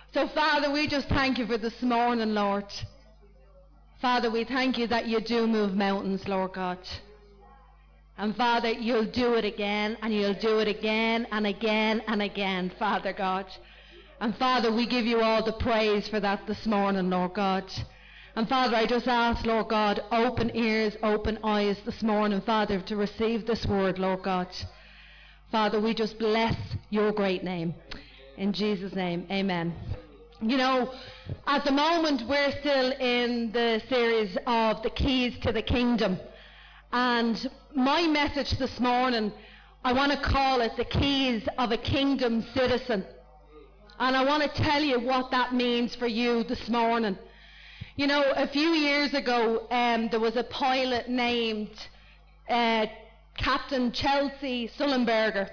So, Father, we just thank you for this morning, Lord. Father, we thank you that you do move mountains, Lord God. And Father, you'll do it again, and you'll do it again and again and again, Father God. And Father, we give you all the praise for that this morning, Lord God. And Father, I just ask, Lord God, open ears, open eyes this morning, Father, to receive this word, Lord God. Father, we just bless your great name. In Jesus' name, amen. You know, at the moment we're still in the series of the keys to the kingdom. And my message this morning, I want to call it the keys of a kingdom citizen. And I want to tell you what that means for you this morning. You know, a few years ago, there was a pilot named Captain Chelsea Sullenberger.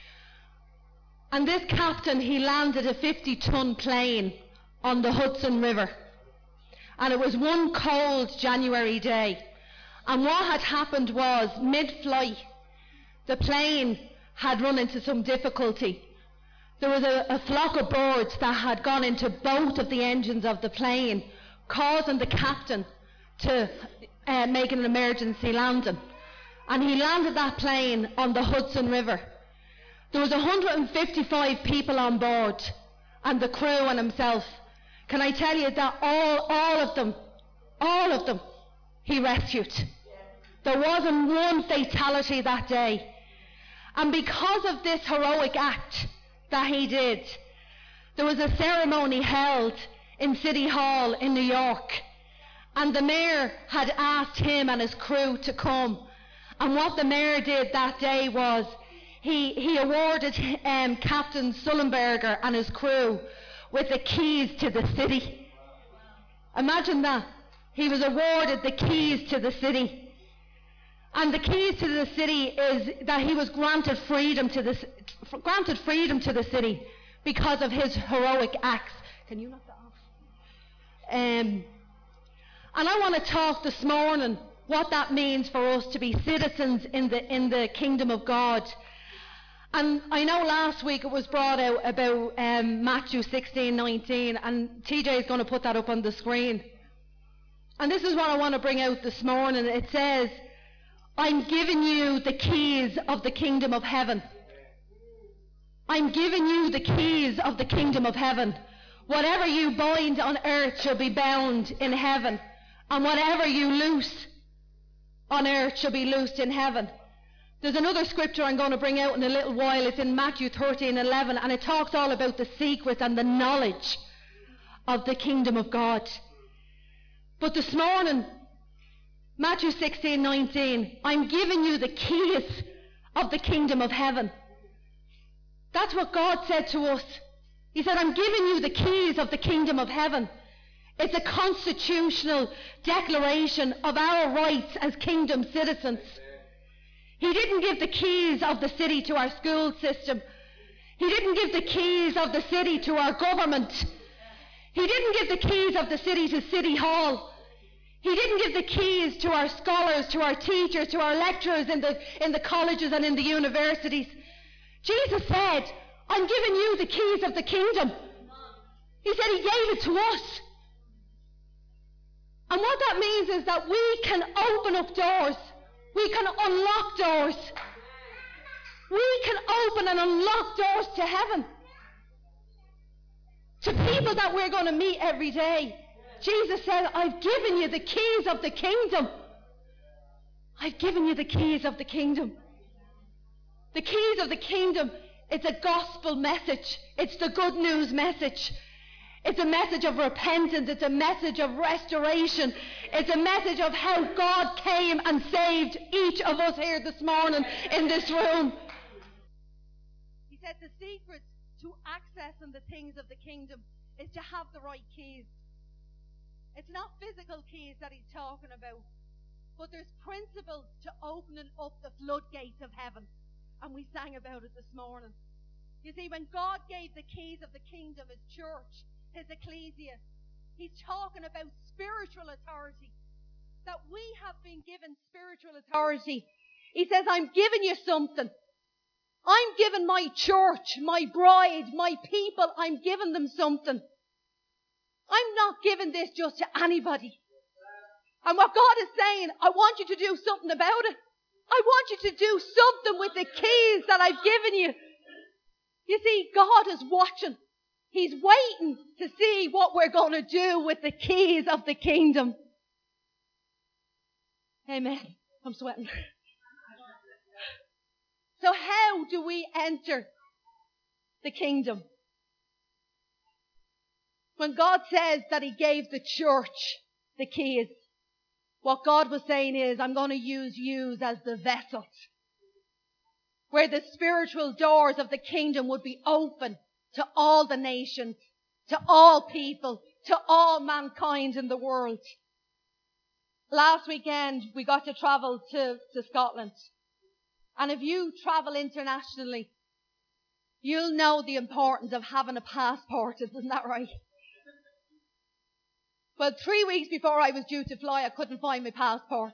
And this captain, he landed a 50-ton plane on the Hudson River. And it was one cold January day. And what had happened was, mid-flight, the plane had run into some difficulty. There was a flock of birds that had gone into both of the engines of the plane, causing the captain to make an emergency landing. And he landed that plane on the Hudson River. There was 155 people on board, and the crew and himself. Can I tell you that all of them, he rescued. There wasn't one fatality that day. And because of this heroic act that he did, there was a ceremony held in City Hall in New York. And the mayor had asked him and his crew to come. And what the mayor did that day was, he awarded Captain Sullenberger and his crew with the keys to the city. Imagine that. He was awarded the keys to the city. And the keys to the city is that he was granted freedom to the city because of his heroic acts. Can you knock that off? And I want to talk this morning what that means for us to be citizens in the kingdom of God. And I know last week it was brought out about Matthew 16:19, and TJ is going to put that up on the screen. And this is what I want to bring out this morning. It says, I'm giving you the keys of the kingdom of heaven. I'm giving you the keys of the kingdom of heaven. Whatever you bind on earth shall be bound in heaven, and whatever you loose on earth shall be loosed in heaven. There's another scripture I'm going to bring out in a little while. It's in Matthew 13:11, and it talks all about the secrets and the knowledge of the kingdom of God. But this morning, Matthew 16:19, I'm giving you the keys of the kingdom of heaven. That's what God said to us. He said, I'm giving you the keys of the kingdom of heaven. It's a constitutional declaration of our rights as kingdom citizens. He didn't give the keys of the city to our school system. He didn't give the keys of the city to our government. He didn't give the keys of the city to City Hall. He didn't give the keys to our scholars, to our teachers, to our lecturers in the colleges and in the universities. Jesus said, I'm giving you the keys of the kingdom. He said he gave it to us. And what that means is that we can open up doors. We can unlock doors. We can open and unlock doors to heaven. To people that we're going to meet every day. Jesus said, I've given you the keys of the kingdom. I've given you the keys of the kingdom. The keys of the kingdom, it's a gospel message. It's the good news message. It's a message of repentance. It's a message of restoration. It's a message of how God came and saved each of us here this morning in this room. He said the secret to accessing the things of the kingdom is to have the right keys. It's not physical keys that he's talking about, but there's principles to opening up the floodgates of heaven. And we sang about it this morning. You see, when God gave the keys of the kingdom, his church, his ecclesia, he's talking about spiritual authority. That we have been given spiritual authority. He says, I'm giving you something. I'm giving my church, my bride, my people, I'm giving them something. I'm not giving this just to anybody. And what God is saying, I want you to do something about it. I want you to do something with the keys that I've given you. You see, God is watching. He's waiting to see what we're going to do with the keys of the kingdom. Amen. I'm sweating. So how do we enter the kingdom? When God says that He gave the church the keys, what God was saying is, I'm going to use you as the vessels where the spiritual doors of the kingdom would be open to all the nations, to all people, to all mankind in the world. Last weekend, we got to travel to Scotland. And if you travel internationally, you'll know the importance of having a passport, isn't that right? Well, 3 weeks before I was due to fly, I couldn't find my passport.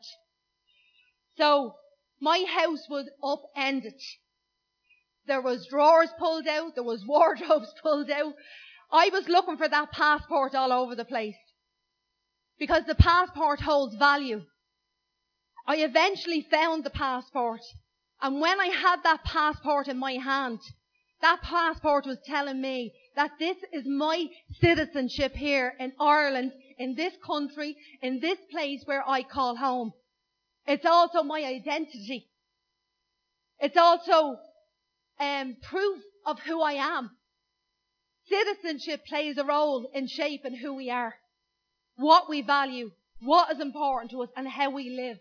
So, my house was upended. There was drawers pulled out, there was wardrobes pulled out. I was looking for that passport all over the place. Because the passport holds value. I eventually found the passport. And when I had that passport in my hand, that passport was telling me that this is my citizenship here in Ireland, in this country, in this place where I call home. It's also my identity. It's also proof of who I am. Citizenship plays a role in shaping who we are, what we value, what is important to us, and how we live.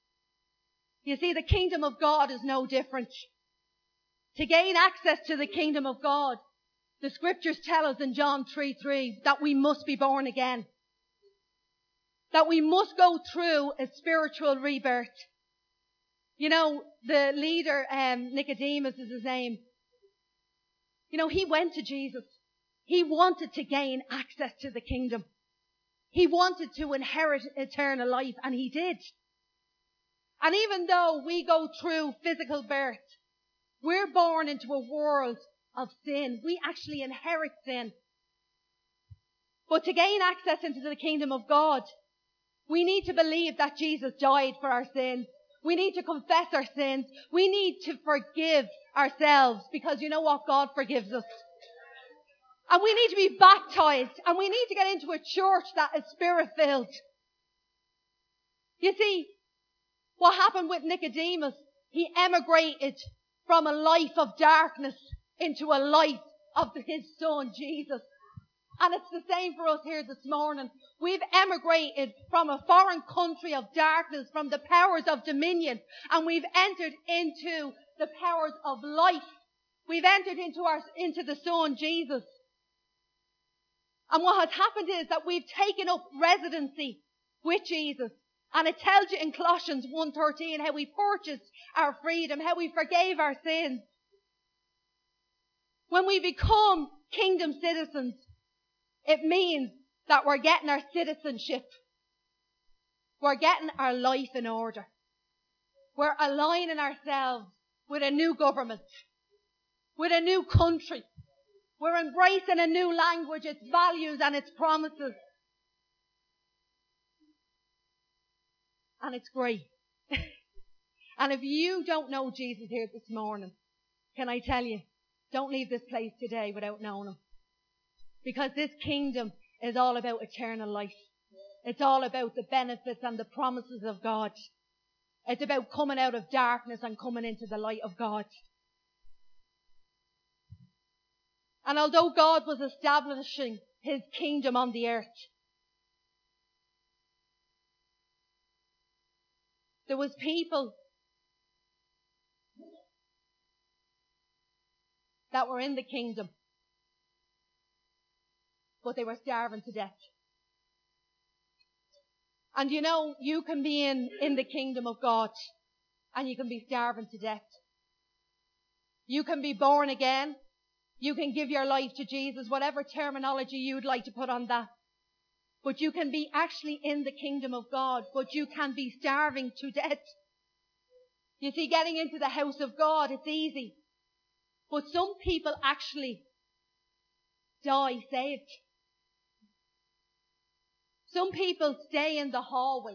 You see, the kingdom of God is no different. To gain access to the kingdom of God, the scriptures tell us in John 3:3 that we must be born again. That we must go through a spiritual rebirth. You know, the leader, Nicodemus is his name. You know, he went to Jesus. He wanted to gain access to the kingdom. He wanted to inherit eternal life, and he did. And even though we go through physical birth, we're born into a world of sin. We actually inherit sin. But to gain access into the kingdom of God, we need to believe that Jesus died for our sins. We need to confess our sins. We need to forgive ourselves, because you know what? God forgives us. And we need to be baptized, and we need to get into a church that is spirit-filled. You see, what happened with Nicodemus, he emigrated from a life of darkness into a life of his son, Jesus. And it's the same for us here this morning. We've emigrated from a foreign country of darkness, from the powers of dominion, and we've entered into the powers of life. We've entered into the Son, Jesus. And what has happened is that we've taken up residency with Jesus. And it tells you in Colossians 1:13 how we purchased our freedom, how we forgave our sins. When we become kingdom citizens, it means that we're getting our citizenship. We're getting our life in order. We're aligning ourselves with a new government, with a new country. We're embracing a new language, its values and its promises. And it's great. And if you don't know Jesus here this morning, can I tell you, don't leave this place today without knowing Him. Because this kingdom is all about eternal life. It's all about the benefits and the promises of God. It's about coming out of darkness and coming into the light of God. And although God was establishing His kingdom on the earth, there was people that were in the kingdom, but they were starving to death. And you know, you can be in the kingdom of God and you can be starving to death. You can be born again. You can give your life to Jesus, whatever terminology you'd like to put on that. But you can be actually in the kingdom of God, but you can be starving to death. You see, getting into the house of God, it's easy. But some people actually die saved. Some people stay in the hallway.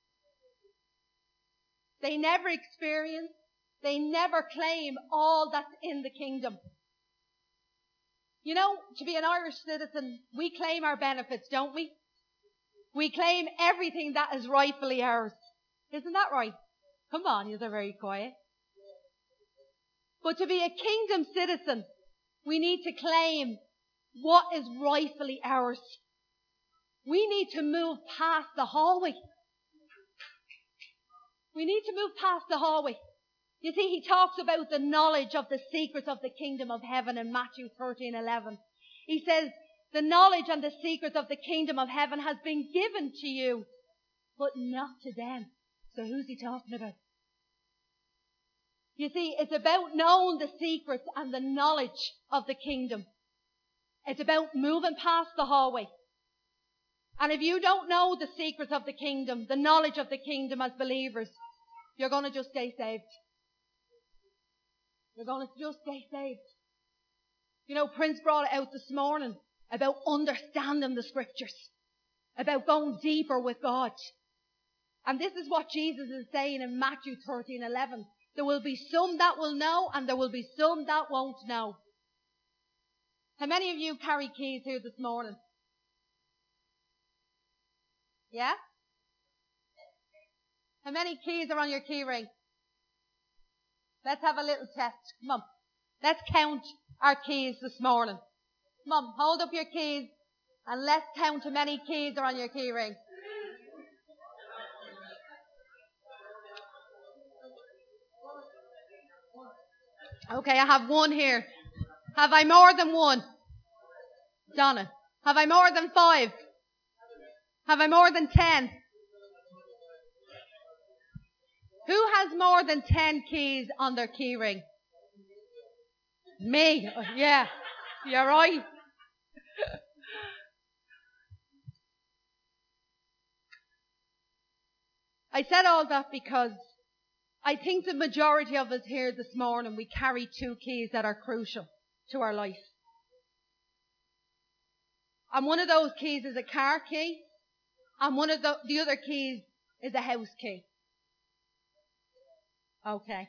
They never experience, they never claim all that's in the kingdom. You know, to be an Irish citizen, we claim our benefits, don't we? We claim everything that is rightfully ours. Isn't that right? Come on, you're very quiet. But to be a kingdom citizen, we need to claim what is rightfully ours. We need to move past the hallway. We need to move past the hallway. You see, he talks about the knowledge of the secrets of the kingdom of heaven in Matthew 13:11. He says, the knowledge and the secrets of the kingdom of heaven has been given to you, but not to them. So who's he talking about? You see, it's about knowing the secrets and the knowledge of the kingdom. It's about moving past the hallway. And if you don't know the secrets of the kingdom, the knowledge of the kingdom as believers, you're going to just stay saved. You're going to just stay saved. You know, Prince brought it out this morning about understanding the scriptures, about going deeper with God. And this is what Jesus is saying in Matthew 13:11. There will be some that will know and there will be some that won't know. How many of you carry keys here this morning? Yeah? How many keys are on your key ring? Let's have a little test. Come on. Let's count our keys this morning. Come on, hold up your keys and let's count how many keys are on your key ring. Okay, I have one here. Have I more than one? Donna. Have I more than 5? Have I more than 10? Who has more than 10 keys on their key ring? Me. Yeah, you're right. I said all that because I think the majority of us here this morning, we carry 2 keys that are crucial to our life. And one of those keys is a car key, and one of the other keys is a house key. Okay.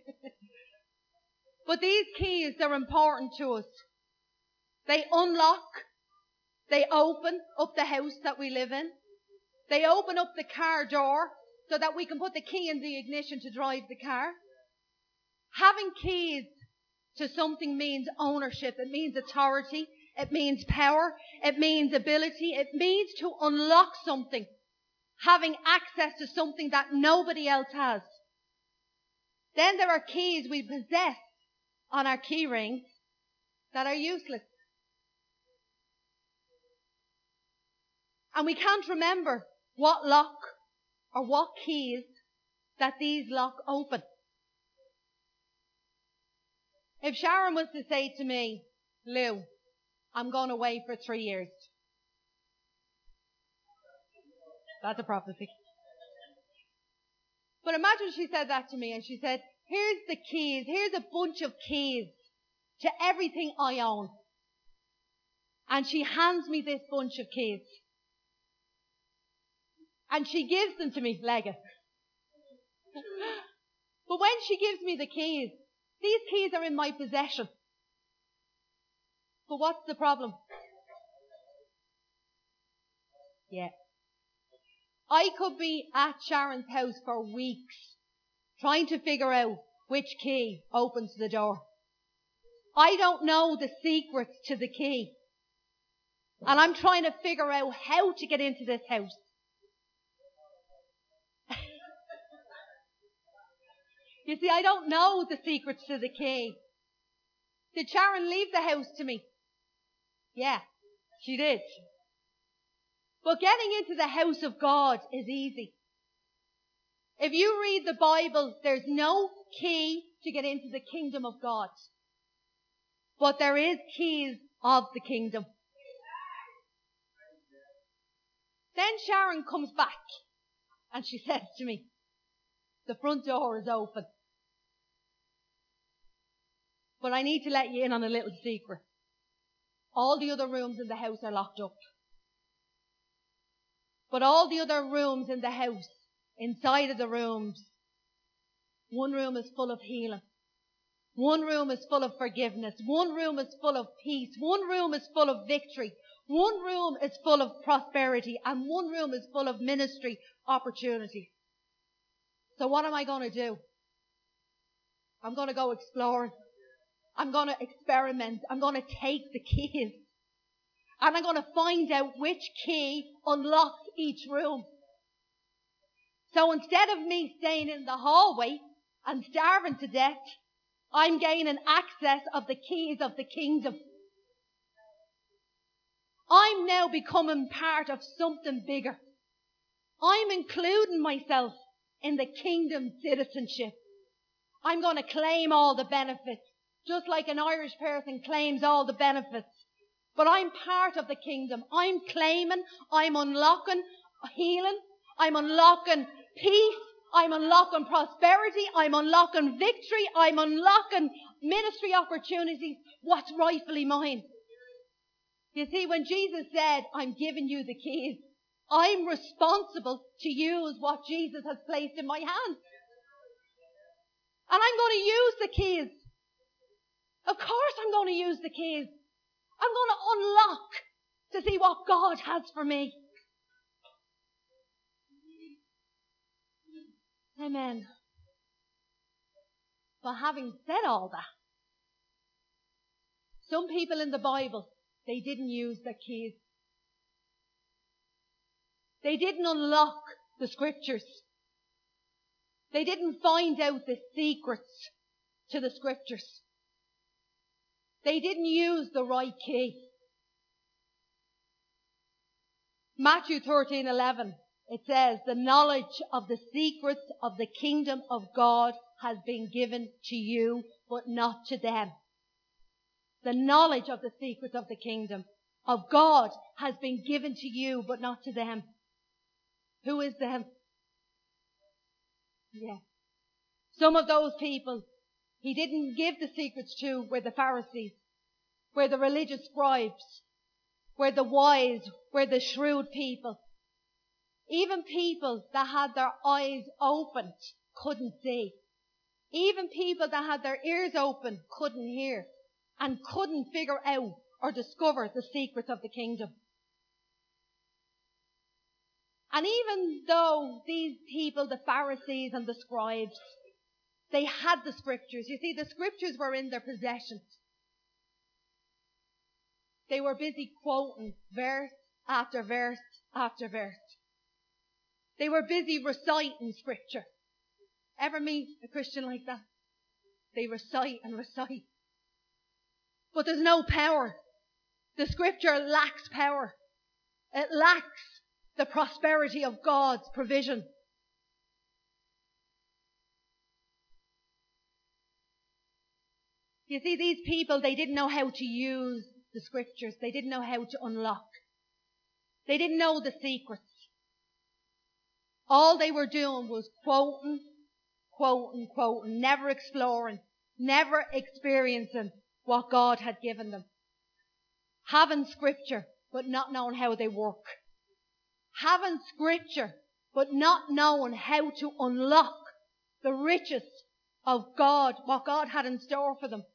But these keys, they're important to us. They unlock, they open up the house that we live in. They open up the car door so that we can put the key in the ignition to drive the car. Having keys to something means ownership. It means authority. It means power. It means ability. It means to unlock something. Having access to something that nobody else has. Then there are keys we possess on our key rings that are useless. And we can't remember what lock or what keys that these lock open. If Sharon was to say to me, Lou, I'm going away for 3 years. That's a prophecy. But imagine she said that to me and she said, here's the keys, here's a bunch of keys to everything I own. And she hands me this bunch of keys. And she gives them to me, Lega. But when she gives me the keys, these keys are in my possession. But what's the problem? Yeah. I could be at Sharon's house for weeks trying to figure out which key opens the door. I don't know the secrets to the key. And I'm trying to figure out how to get into this house. You see, I don't know the secrets to the key. Did Sharon leave the house to me? Yeah, she did. But getting into the house of God is easy. If you read the Bible, there's no key to get into the kingdom of God. But there is keys of the kingdom. Then Sharon comes back and she says to me, the front door is open. But I need to let you in on a little secret. All the other rooms in the house are locked up. But all the other rooms in the house, inside of the rooms, one room is full of healing. One room is full of forgiveness. One room is full of peace. One room is full of victory. One room is full of prosperity. And one room is full of ministry opportunities. So what am I going to do? I'm going to go exploring. I'm going to experiment. I'm going to take the keys. And I'm going to find out which key unlocks each room. So instead of me staying in the hallway and starving to death, I'm gaining access of the keys of the kingdom. I'm now becoming part of something bigger. I'm including myself in the kingdom citizenship. I'm going to claim all the benefits, just like an Irish person claims all the benefits. But I'm part of the kingdom. I'm claiming, I'm unlocking healing, I'm unlocking peace, I'm unlocking prosperity, I'm unlocking victory, I'm unlocking ministry opportunities, what's rightfully mine. You see, when Jesus said, I'm giving you the keys, I'm responsible to use what Jesus has placed in my hands. And I'm going to use the keys. Of course I'm going to use the keys. I'm going to unlock to see what God has for me. Amen. But having said all that, some people in the Bible, they didn't use their keys. They didn't unlock the scriptures. They didn't find out the secrets to the scriptures. They didn't use the right key. Matthew 13:11, it says, the knowledge of the secrets of the kingdom of God has been given to you, but not to them. The knowledge of the secrets of the kingdom of God has been given to you, but not to them. Who is them? Yeah. Some of those people he didn't give the secrets to were the Pharisees, were the religious scribes, were the wise, were the shrewd people. Even people that had their eyes opened couldn't see. Even people that had their ears open couldn't hear and couldn't figure out or discover the secrets of the kingdom. And even though these people, the Pharisees and the scribes, they had the scriptures. You see, the scriptures were in their possession. They were busy quoting verse after verse after verse. They were busy reciting scripture. Ever meet a Christian like that? They recite and recite. But there's no power. The scripture lacks power. It lacks the prosperity of God's provision. You see, these people, they didn't know how to use the scriptures. They didn't know how to unlock. They didn't know the secrets. All they were doing was quoting, never exploring, never experiencing what God had given them. Having scripture, but not knowing how they work. Having scripture, but not knowing how to unlock the riches of God, what God had in store for them.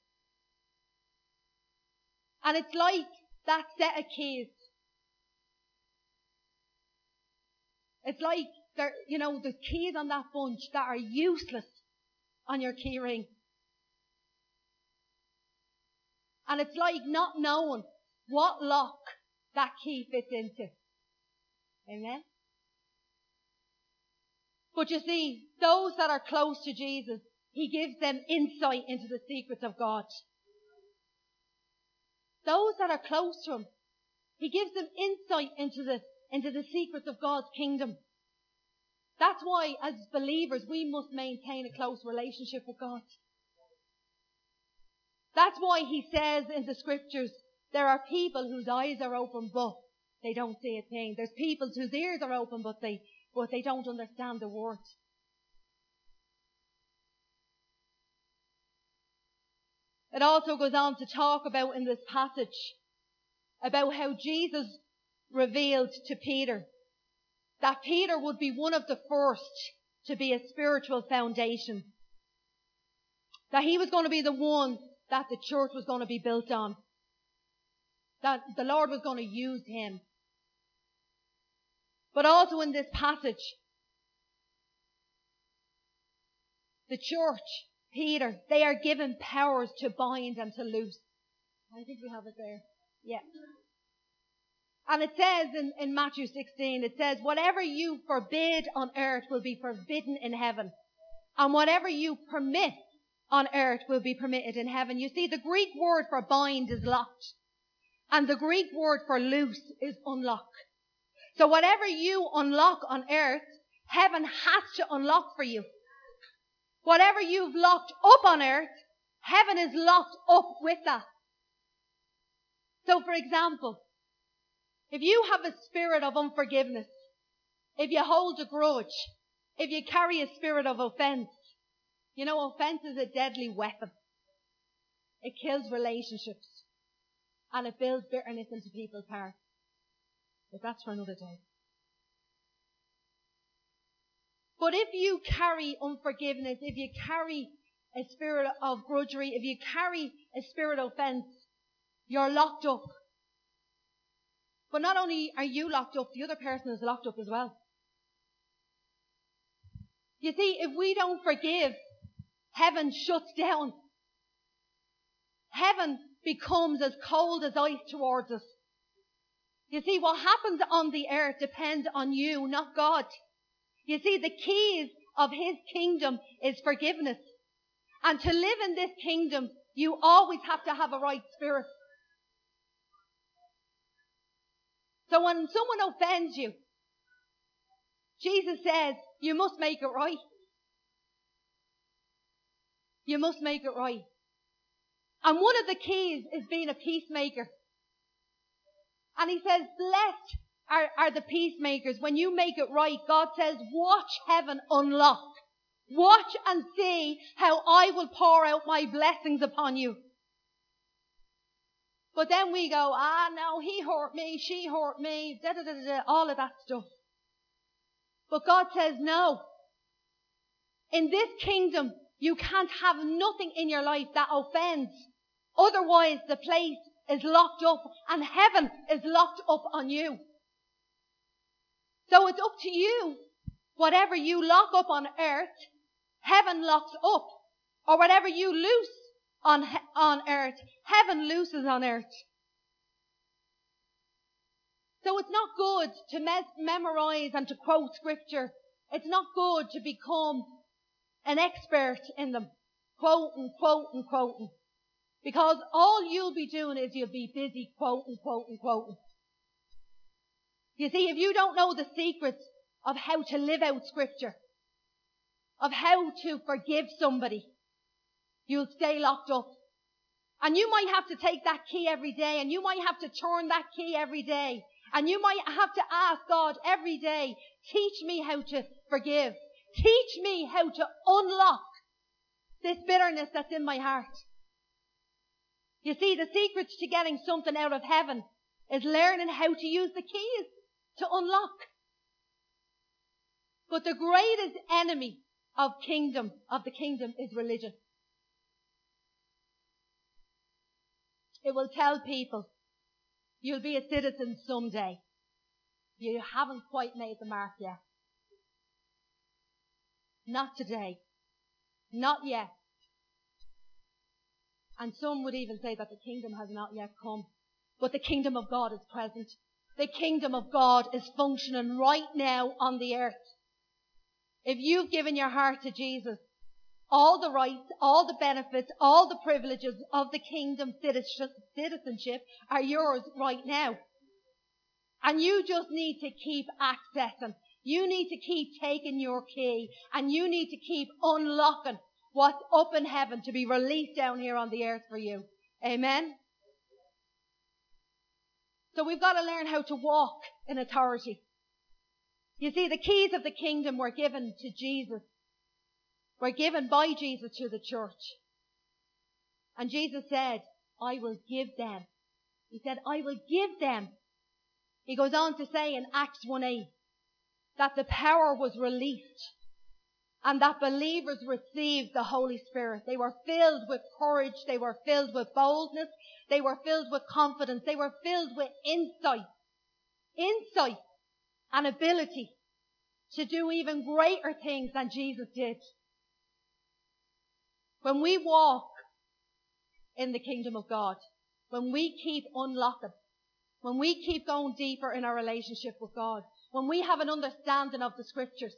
And it's like that set of keys. It's like, the keys on that bunch that are useless on your key ring. And it's like not knowing what lock that key fits into. Amen? But you see, those that are close to Jesus, he gives them insight into the secrets of God. Those that are close to him, he gives them insight into the secrets of God's kingdom. That's why, as believers, we must maintain a close relationship with God. That's why he says in the scriptures, there are people whose eyes are open, but they don't see a thing. There's people whose ears are open, but they don't understand the word. It also goes on to talk about in this passage about how Jesus revealed to Peter that Peter would be one of the first to be a spiritual foundation. That he was going to be the one that the church was going to be built on. That the Lord was going to use him. But also in this passage, the church, Peter, they are given powers to bind and to loose. I think we have it there. Yeah. And it says in Matthew 16, it says, whatever you forbid on earth will be forbidden in heaven. And whatever you permit on earth will be permitted in heaven. You see, the Greek word for bind is locked. And the Greek word for loose is unlock. So whatever you unlock on earth, heaven has to unlock for you. Whatever you've locked up on earth, heaven is locked up with that. So for example, if you have a spirit of unforgiveness, if you hold a grudge, if you carry a spirit of offense, you know, offense is a deadly weapon. It kills relationships and it builds bitterness into people's hearts. But that's for another day. But if you carry unforgiveness, if you carry a spirit of grudgery, if you carry a spirit of offense, you're locked up. But not only are you locked up, the other person is locked up as well. You see, if we don't forgive, heaven shuts down. Heaven becomes as cold as ice towards us. You see, what happens on the earth depends on you, not God. You see, the keys of his kingdom is forgiveness. And to live in this kingdom, you always have to have a right spirit. So when someone offends you, Jesus says, you must make it right. You must make it right. And one of the keys is being a peacemaker. And he says, blessed are the peacemakers. When you make it right, God says, watch heaven unlock. Watch and see how I will pour out my blessings upon you. But then we go, no, he hurt me, she hurt me, all of that stuff. But God says, no. In this kingdom, you can't have nothing in your life that offends. Otherwise, the place is locked up and heaven is locked up on you. So it's up to you. Whatever you lock up on earth, heaven locks up. Or whatever you loose on earth, heaven looses on earth. So it's not good to memorize and to quote scripture. It's not good to become an expert in them. Quoting. Because all you'll be doing is you'll be busy quoting. You see, if you don't know the secrets of how to live out scripture, of how to forgive somebody, you'll stay locked up. And you might have to take that key every day, and you might have to turn that key every day. And you might have to ask God every day, teach me how to forgive. Teach me how to unlock this bitterness that's in my heart. You see, the secret to getting something out of heaven is learning how to use the keys to unlock. But the greatest enemy of the kingdom is religion. It will tell people, you'll be a citizen someday. You haven't quite made the mark yet. Not today. Not yet. And some would even say that the kingdom has not yet come. But the kingdom of God is present. The kingdom of God is functioning right now on the earth. If you've given your heart to Jesus, all the rights, all the benefits, all the privileges of the kingdom citizenship are yours right now. And you just need to keep accessing. You need to keep taking your key. And you need to keep unlocking what's up in heaven to be released down here on the earth for you. Amen? So we've got to learn how to walk in authority. You see, the keys of the kingdom were given to Jesus. Were given by Jesus to the church. And Jesus said, I will give them. He said, I will give them. He goes on to say in Acts 1:8, that the power was released and that believers received the Holy Spirit. They were filled with courage. They were filled with boldness. They were filled with confidence. They were filled with insight and ability to do even greater things than Jesus did. When we walk in the kingdom of God, when we keep unlocking, when we keep going deeper in our relationship with God, when we have an understanding of the scriptures,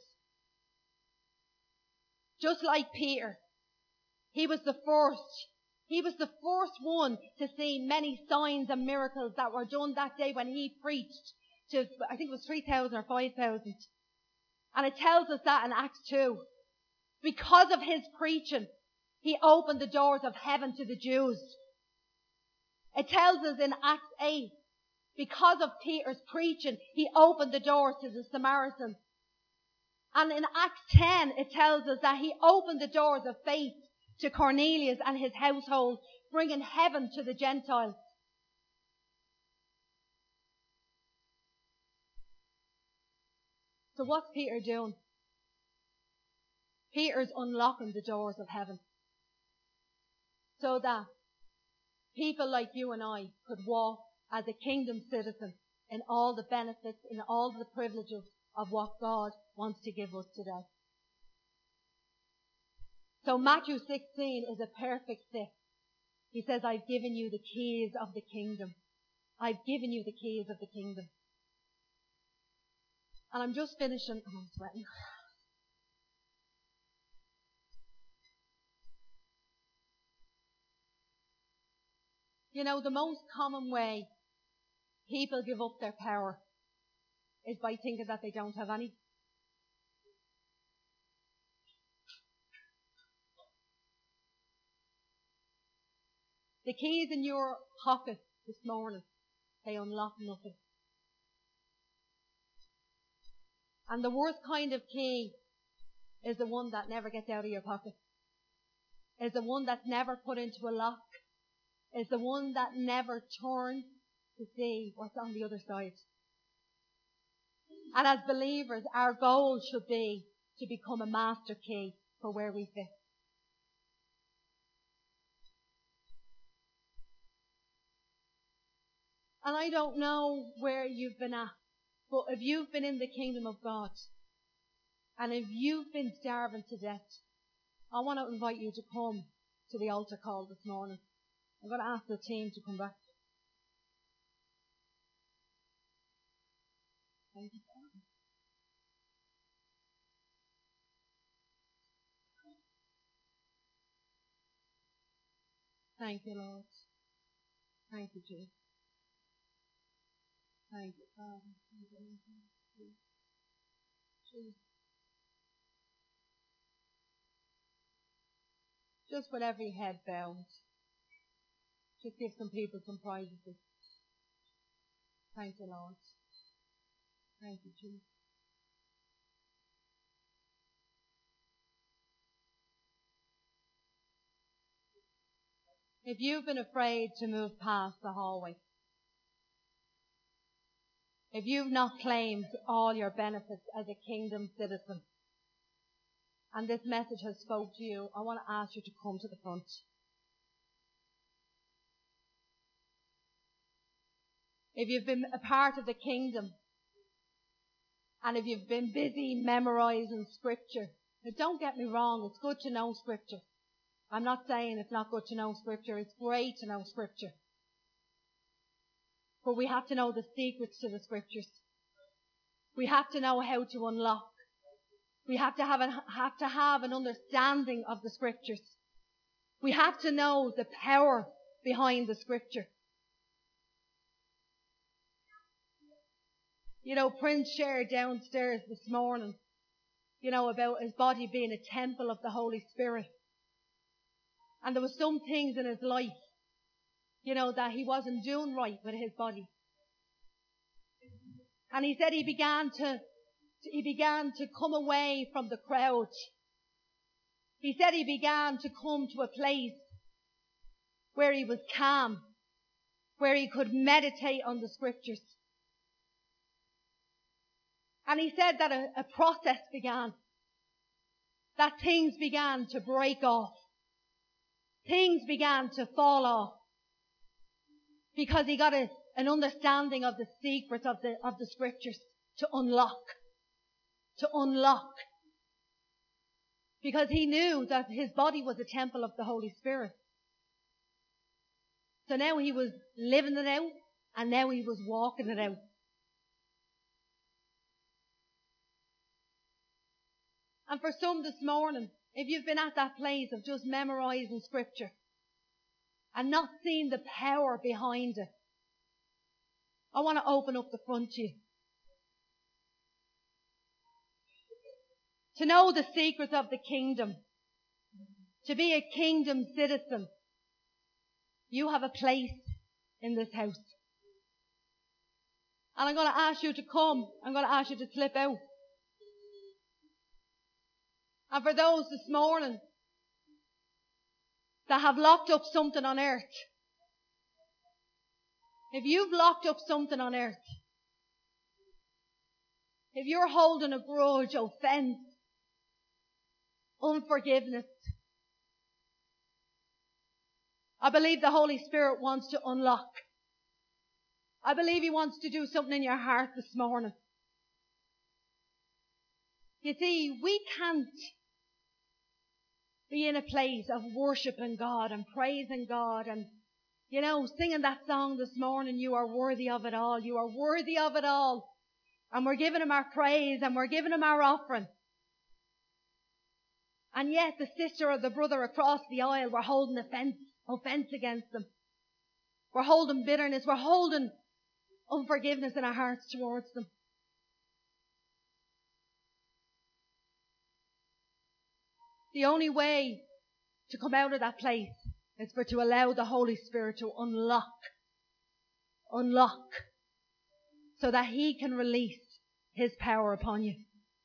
just like Peter, he was the first one to see many signs and miracles that were done that day when he preached to, I think it was 3,000 or 5,000. And it tells us that in Acts 2. Because of his preaching, he opened the doors of heaven to the Jews. It tells us in Acts 8, because of Peter's preaching, he opened the doors to the Samaritans. And in Acts 10, it tells us that he opened the doors of faith to Cornelius and his household, bringing heaven to the Gentiles. So what's Peter doing? Peter's unlocking the doors of heaven so that people like you and I could walk as a kingdom citizen in all the benefits, in all the privileges of what God wants to give us today. So Matthew 16 is a perfect fit. He says, I've given you the keys of the kingdom. I've given you the keys of the kingdom. And I'm just finishing. Oh, I'm sweating. You know, the most common way people give up their power is by thinking that they don't have any. The keys in your pocket this morning, they unlock nothing. And the worst kind of key is the one that never gets out of your pocket. Is the one that's never put into a lock. Is the one that never turns to see what's on the other side. And as believers, our goal should be to become a master key for where we fit. And I don't know where you've been at, but if you've been in the kingdom of God, and if you've been starving to death, I want to invite you to come to the altar call this morning. I'm going to ask the team to come back. Thank you. Thank you, Lord. Thank you, Jesus. Thank you, Father. Jesus. Just with every head bowed, just give some people some privacy. Thank you, Lord. Thank you, Jesus. If you've been afraid to move past the hallway, if you've not claimed all your benefits as a kingdom citizen, and this message has spoke to you, I want to ask you to come to the front. If you've been a part of the kingdom, and if you've been busy memorizing scripture, now don't get me wrong, it's good to know scripture. I'm not saying it's not good to know scripture, it's great to know scripture. But we have to know the secrets to the scriptures. We have to know how to unlock. We have to have an understanding of the scriptures. We have to know the power behind the scripture. You know, Prince shared downstairs this morning, you know, about his body being a temple of the Holy Spirit. And there were some things in his life, you know, that he wasn't doing right with his body. And he said he began to come away from the crowd. He said he began to come to a place where he was calm, where he could meditate on the scriptures. And he said that a process began. That things began to break off. Things began to fall off. Because he got an understanding of the secrets of the scriptures to unlock. To unlock. Because he knew that his body was a temple of the Holy Spirit. So now he was living it out, and now he was walking it out. And for some this morning, if you've been at that place of just memorizing scripture and not seeing the power behind it, I want to open up the front to you. To know the secrets of the kingdom, to be a kingdom citizen, you have a place in this house. And I'm going to ask you to come. I'm going to ask you to slip out. And for those this morning that have locked up something on earth, if you've locked up something on earth, if you're holding a grudge, offense, unforgiveness, I believe the Holy Spirit wants to unlock. I believe He wants to do something in your heart this morning. You see, we can't be in a place of worshiping God and praising God and, singing that song this morning, you are worthy of it all. You are worthy of it all. And we're giving Him our praise and we're giving Him our offering. And yet the sister or the brother across the aisle, we're holding offense against them. We're holding bitterness. We're holding unforgiveness in our hearts towards them. The only way to come out of that place is for to allow the Holy Spirit to unlock, so that He can release His power upon you.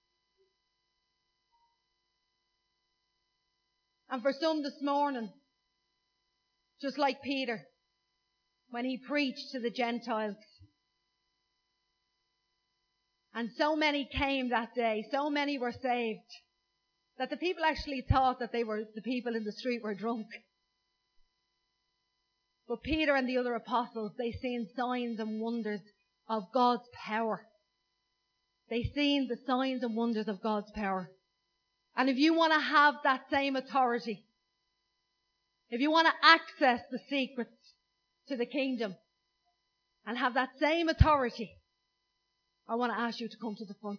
And for some this morning, just like Peter, when he preached to the Gentiles, and so many came that day, so many were saved, that the people actually thought that the people in the street were drunk. But Peter and the other apostles, they seen signs and wonders of God's power. They seen the signs and wonders of God's power. And if you want to have that same authority, if you want to access the secrets to the kingdom and have that same authority, I want to ask you to come to the front.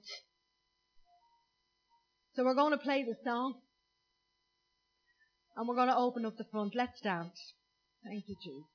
So we're going to play the song and we're going to open up the front. Let's stand. Thank you, Jesus.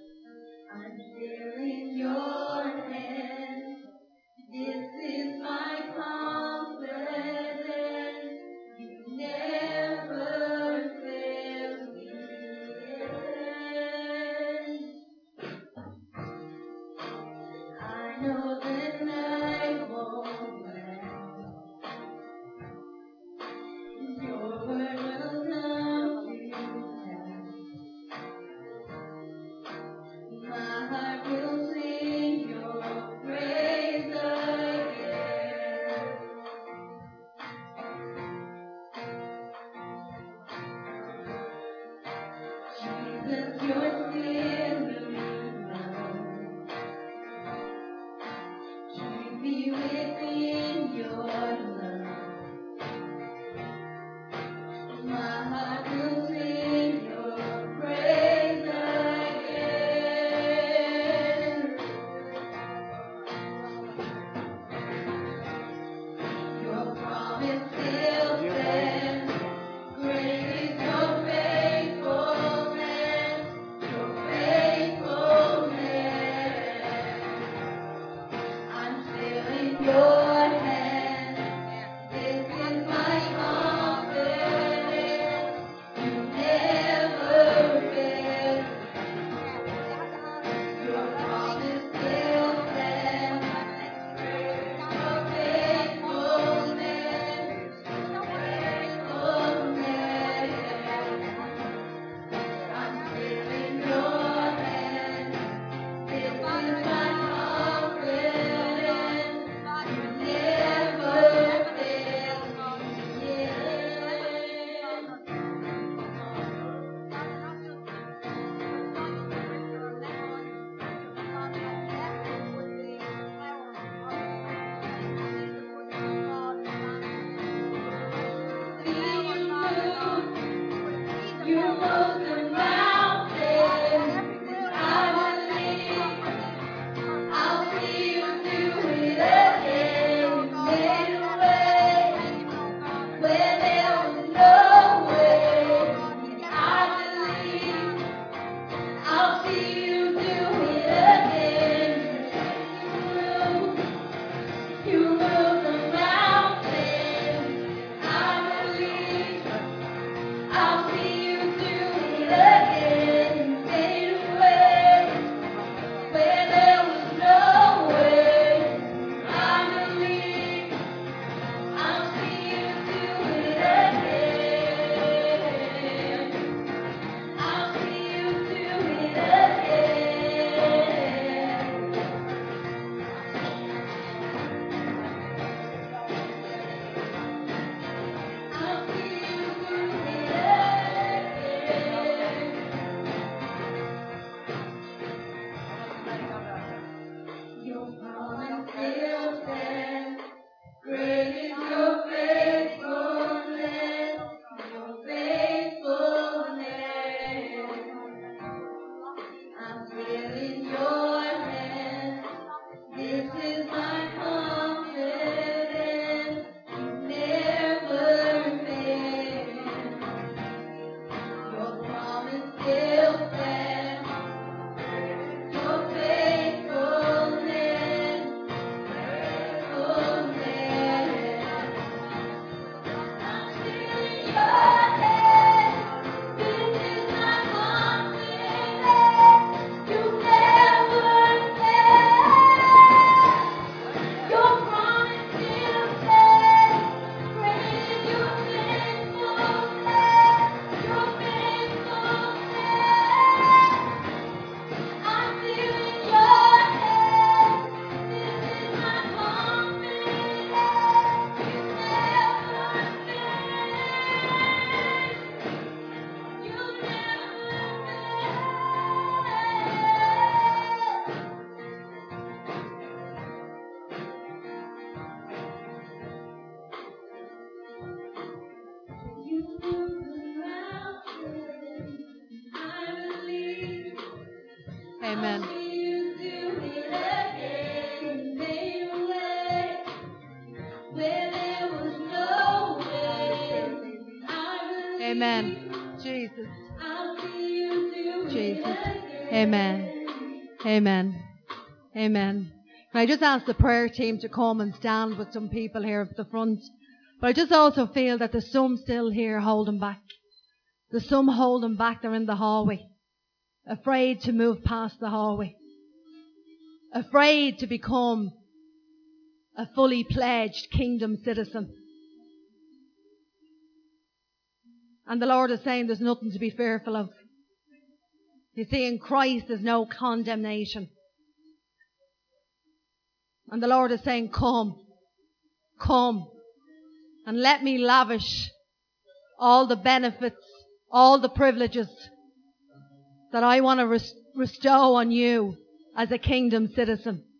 I'm still in your hands. This is my Amen. Amen. Jesus. Jesus. Amen. Amen. Amen. And I just asked the prayer team to come and stand with some people here at the front. But I just also feel that there's some still here holding back. There's some holding back. They're in the hallway. Afraid to move past the hallway. Afraid to become a fully pledged kingdom citizen. And the Lord is saying there's nothing to be fearful of. You see, in Christ there's no condemnation. And the Lord is saying, come, come, and let me lavish all the benefits, all the privileges that I want to bestow on you as a kingdom citizen.